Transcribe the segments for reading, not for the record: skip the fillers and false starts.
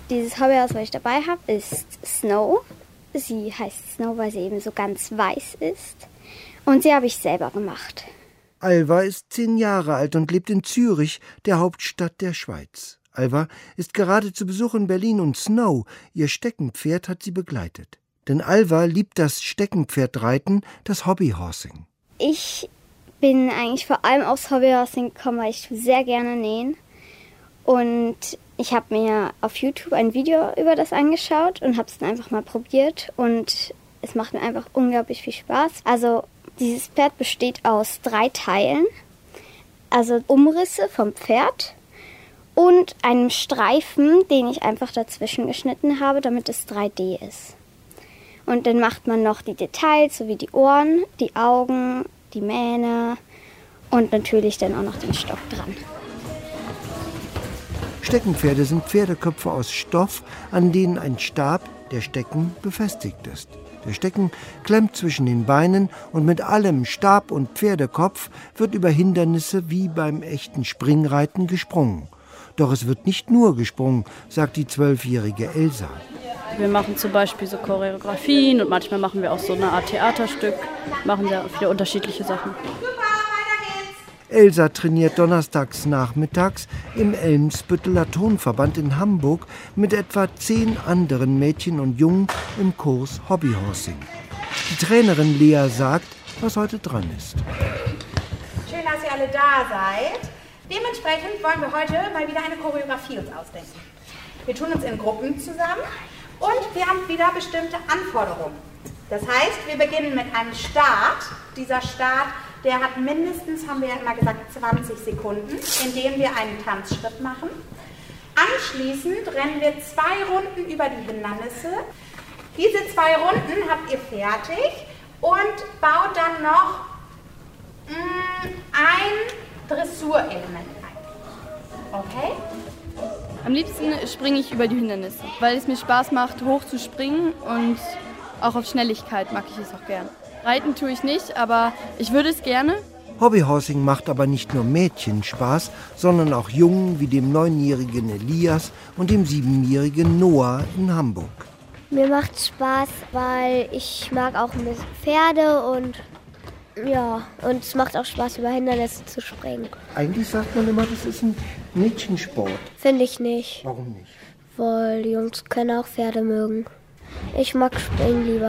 Dieses Hobbyhaus, was ich dabei habe, ist Snow. Sie heißt Snow, weil sie eben so ganz weiß ist. Und sie habe ich selber gemacht. Alva ist 10 Jahre alt und lebt in Zürich, der Hauptstadt der Schweiz. Alva ist gerade zu Besuch in Berlin und Snow, ihr Steckenpferd, hat sie begleitet. Denn Alva liebt das Steckenpferdreiten, das Hobbyhorsing. Ich bin eigentlich vor allem aufs Hobbyhorsing gekommen, weil ich sehr gerne nähen. Und ich habe mir auf YouTube ein Video über das angeschaut und habe es dann einfach mal probiert. Und es macht mir einfach unglaublich viel Spaß. Also dieses Pferd besteht aus 3 Teilen. Also Umrisse vom Pferd und einem Streifen, den ich einfach dazwischen geschnitten habe, damit es 3D ist. Und dann macht man noch die Details, so wie die Ohren, die Augen, die Mähne und natürlich dann auch noch den Stock dran. Steckenpferde sind Pferdeköpfe aus Stoff, an denen ein Stab, der Stecken, befestigt ist. Der Stecken klemmt zwischen den Beinen und mit allem Stab und Pferdekopf wird über Hindernisse wie beim echten Springreiten gesprungen. Doch es wird nicht nur gesprungen, sagt die 12-jährige Elsa. Wir machen zum Beispiel so Choreografien und manchmal machen wir auch so eine Art Theaterstück, machen wir viele unterschiedliche Sachen. Elsa trainiert donnerstags nachmittags im Elmsbütteler Tonverband in Hamburg mit etwa 10 anderen Mädchen und Jungen im Kurs Hobbyhorsing. Die Trainerin Lea sagt, was heute dran ist. Schön, dass ihr alle da seid. Dementsprechend wollen wir heute mal wieder eine Choreografie uns ausdenken. Wir tun uns in Gruppen zusammen und wir haben wieder bestimmte Anforderungen. Das heißt, wir beginnen mit einem Start. Dieser Start, der hat mindestens, haben wir ja immer gesagt, 20 Sekunden, in denen wir einen Tanzschritt machen. Anschließend rennen wir 2 Runden über die Hindernisse. Diese 2 Runden habt ihr fertig und baut dann noch ein Dressurelement ein. Okay? Am liebsten springe ich über die Hindernisse, weil es mir Spaß macht, hoch zu springen und auch auf Schnelligkeit mag ich es auch gern. Reiten tue ich nicht, aber ich würde es gerne. Hobbyhorsing macht aber nicht nur Mädchen Spaß, sondern auch Jungen wie dem 9-jährigen Elias und dem 7-jährigen Noah in Hamburg. Mir macht Spaß, weil ich mag auch ein bisschen Pferde und es macht auch Spaß, über Hindernisse zu springen. Eigentlich sagt man immer, das ist ein Mädchensport. Finde ich nicht. Warum nicht? Weil die Jungs können auch Pferde mögen. Ich mag Springen lieber.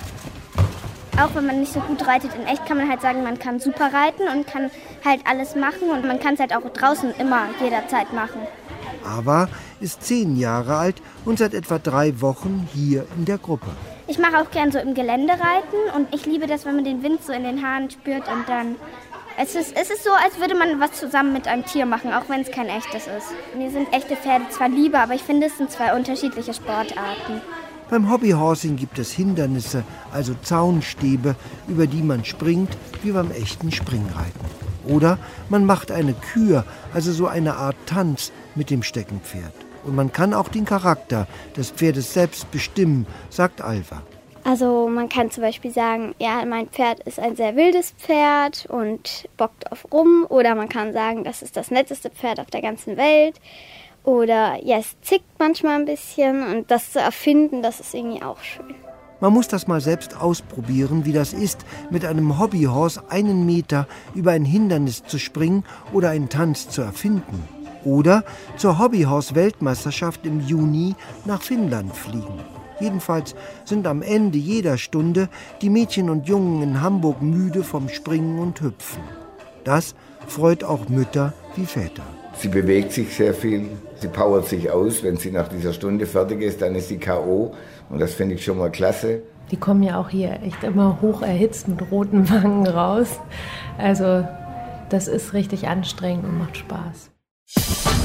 Auch wenn man nicht so gut reitet in echt, kann man halt sagen, man kann super reiten und kann halt alles machen. Und man kann es halt auch draußen immer jederzeit machen. Ava ist 10 Jahre alt und seit etwa 3 Wochen hier in der Gruppe. Ich mache auch gern so im Gelände reiten und ich liebe das, wenn man den Wind so in den Haaren spürt und dann... Es ist so, als würde man was zusammen mit einem Tier machen, auch wenn es kein echtes ist. Mir sind echte Pferde zwar lieber, aber ich finde, es sind 2 unterschiedliche Sportarten. Beim Hobbyhorsing gibt es Hindernisse, also Zaunstäbe, über die man springt, wie beim echten Springreiten. Oder man macht eine Kür, also so eine Art Tanz mit dem Steckenpferd. Und man kann auch den Charakter des Pferdes selbst bestimmen, sagt Alva. Also man kann zum Beispiel sagen, ja, mein Pferd ist ein sehr wildes Pferd und bockt auf rum. Oder man kann sagen, das ist das netteste Pferd auf der ganzen Welt. Oder ja, es zickt manchmal ein bisschen und das zu erfinden, das ist irgendwie auch schön. Man muss das mal selbst ausprobieren, wie das ist, mit einem Hobbyhorse 1 Meter über ein Hindernis zu springen oder einen Tanz zu erfinden. Oder zur Hobbyhorse-Weltmeisterschaft im Juni nach Finnland fliegen. Jedenfalls sind am Ende jeder Stunde die Mädchen und Jungen in Hamburg müde vom Springen und Hüpfen. Das freut auch Mütter wie Väter. Sie bewegt sich sehr viel, sie powert sich aus. Wenn sie nach dieser Stunde fertig ist, dann ist sie K.O. Und das finde ich schon mal klasse. Die kommen ja auch hier echt immer hoch erhitzt mit roten Wangen raus. Also das ist richtig anstrengend und macht Spaß.